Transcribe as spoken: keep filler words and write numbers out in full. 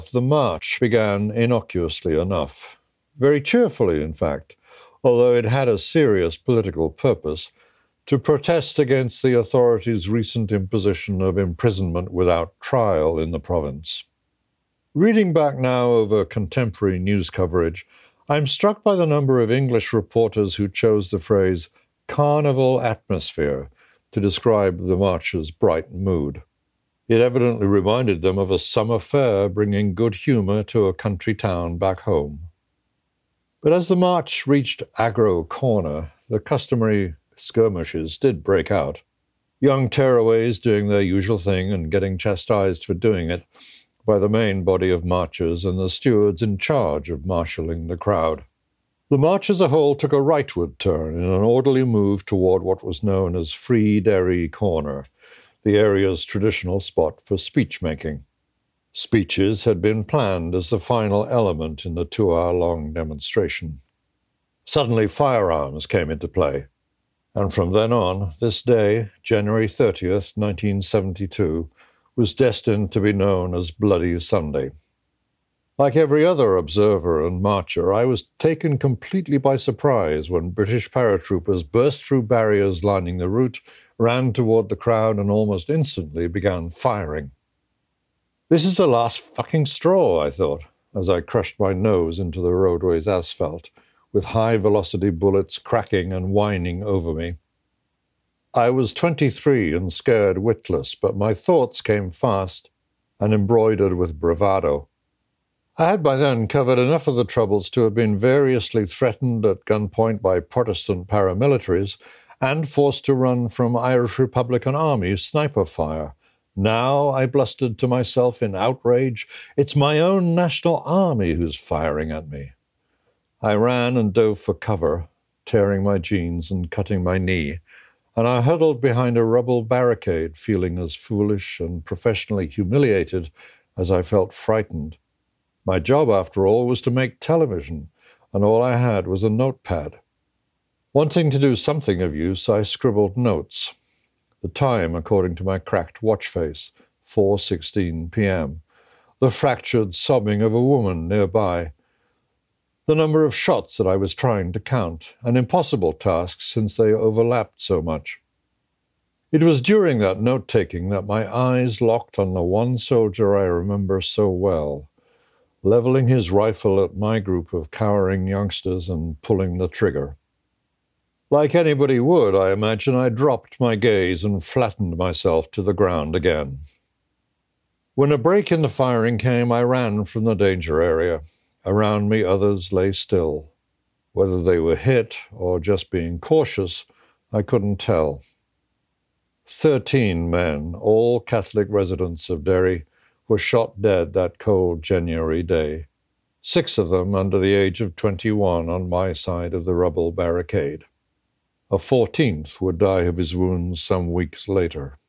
The march began innocuously enough, very cheerfully, in fact, although it had a serious political purpose, to protest against the authorities' recent imposition of imprisonment without trial in the province. Reading back now over contemporary news coverage, I'm struck by the number of English reporters who chose the phrase carnival atmosphere to describe the march's bright mood. It evidently reminded them of a summer fair bringing good humor to a country town back home. But as the march reached Agro Corner, the customary skirmishes did break out. Young tearaways doing their usual thing and getting chastised for doing it by the main body of marchers and the stewards in charge of marshalling the crowd. The march as a whole took a rightward turn in an orderly move toward what was known as Free Derry Corner, the area's traditional spot for speech-making. Speeches had been planned as the final element in the two-hour-long demonstration. Suddenly firearms came into play, and from then on, this day, January thirtieth, nineteen seventy-two, was destined to be known as Bloody Sunday. Like every other observer and marcher, I was taken completely by surprise when British paratroopers burst through barriers lining the route, ran toward the crowd, and almost instantly began firing. This is the last fucking straw, I thought, as I crushed my nose into the roadway's asphalt, with high-velocity bullets cracking and whining over me. I was twenty-three and scared witless, but my thoughts came fast and embroidered with bravado. I had by then covered enough of the Troubles to have been variously threatened at gunpoint by Protestant paramilitaries and forced to run from Irish Republican Army sniper fire. Now, I blustered to myself in outrage, it's my own National Army who's firing at me. I ran and dove for cover, tearing my jeans and cutting my knee, and I huddled behind a rubble barricade, feeling as foolish and professionally humiliated as I felt frightened. My job, after all, was to make television, and all I had was a notepad. Wanting to do something of use, I scribbled notes. The time, according to my cracked watch face, four sixteen p.m. The fractured sobbing of a woman nearby. The number of shots that I was trying to count, an impossible task since they overlapped so much. It was during that note-taking that my eyes locked on the one soldier I remember so well, leveling his rifle at my group of cowering youngsters and pulling the trigger. Like anybody would, I imagine, I dropped my gaze and flattened myself to the ground again. When a break in the firing came, I ran from the danger area. Around me, others lay still. Whether they were hit or just being cautious, I couldn't tell. Thirteen men, all Catholic residents of Derry, were shot dead that cold January day. Six of them under the age of twenty-one on my side of the rubble barricade. A fourteenth would die of his wounds some weeks later.